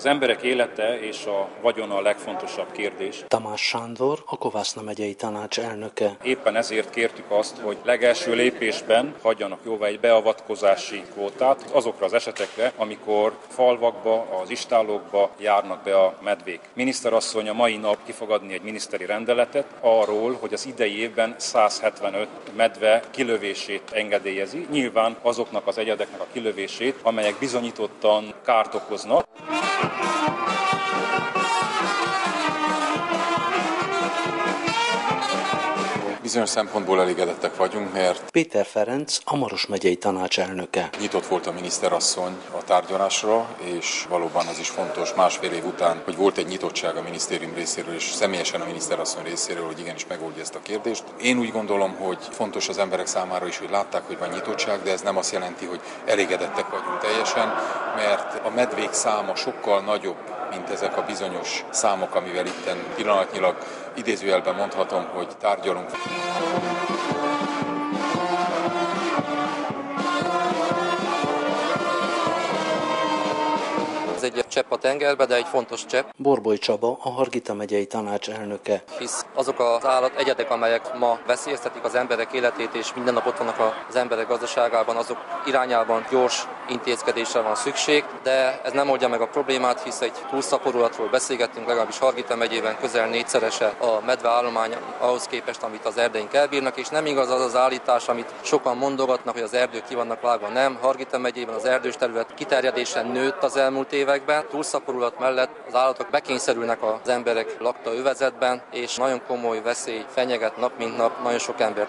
Az emberek élete és a vagyona a legfontosabb kérdés. Tamás Sándor, a Kovászna megyei tanács elnöke. Éppen ezért kértük azt, hogy legelső lépésben hagyjanak jóvá egy beavatkozási kvótát azokra az esetekre, amikor falvakba, az istállókba járnak be a medvék. Miniszterasszony a mai nap ki fog adni egy miniszteri rendeletet arról, hogy az idei évben 175 medve kilövését engedélyezi. Nyilván azoknak az egyedeknek a kilövését, amelyek bizonyítottan kárt okoznak. Bizonyos szempontból elégedettek vagyunk, mert Péter Ferenc, a Maros megyei tanács elnöke. Nyitott volt a miniszterasszony a tárgyalásra, és valóban az is fontos másfél év után, hogy volt egy nyitottság a minisztérium részéről, és személyesen a miniszterasszony részéről, hogy igenis megoldja ezt a kérdést. Én úgy gondolom, hogy fontos az emberek számára is, hogy látták, hogy van nyitottság, de ez nem azt jelenti, hogy elégedettek vagyunk teljesen, mert a medvék száma sokkal nagyobb, mint ezek a bizonyos számok, amivel itten pillanatnyilag idézőjelben mondhatom, hogy tárgyalunk. Ez egy csepp a tengerbe, de egy fontos csepp. Borboly Csaba, a Hargita megyei tanács elnöke. Hisz azok az állategyedek, amelyek ma veszélyeztetik az emberek életét, és minden nap ott vannak az emberek gazdaságában, azok irányában gyors intézkedésre van szükség, de ez nem oldja meg a problémát, hisz egy túlszaporulatról beszélgettünk, legalábbis Hargita megyében közel 4-szerese a medveállomány ahhoz képest, amit az erdéink elbírnak, és nem igaz az az állítás, amit sokan mondogatnak, hogy az erdők ki vannak vágva. Nem, Hargita megyében az erdős terület kiterjedése nőtt az elmúlt években, túlszaporulat mellett az állatok bekényszerülnek az emberek lakta övezetben, és nagyon komoly veszély fenyeget nap mint nap nagyon sok embert.